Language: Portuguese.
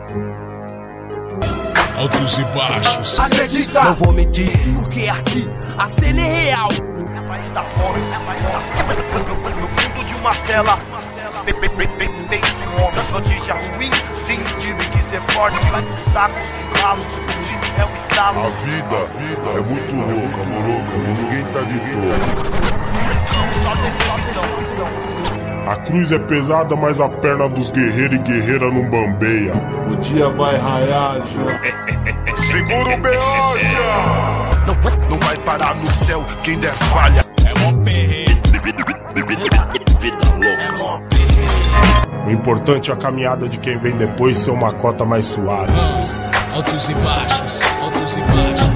Altos e baixos. Acredita! Não vou mentir, porque aqui a cena é real. É país da fome, no fundo de uma cela. Tem homens, notícia ruim. Sim, tive que ser forte. O saco se ralo, o time é um estalo. A vida é muito louca, moro? Ninguém tá de toa. Só decepção. A cruz é pesada, mas a perna dos guerreiros e guerreira não bambeia. O dia vai raiar já. Segura o beoja! Não vai parar no céu quem der falha. É mó perreiro. Vida louca. O importante é a caminhada de quem vem depois ser uma cota mais suave. Altos e baixos, altos e baixos.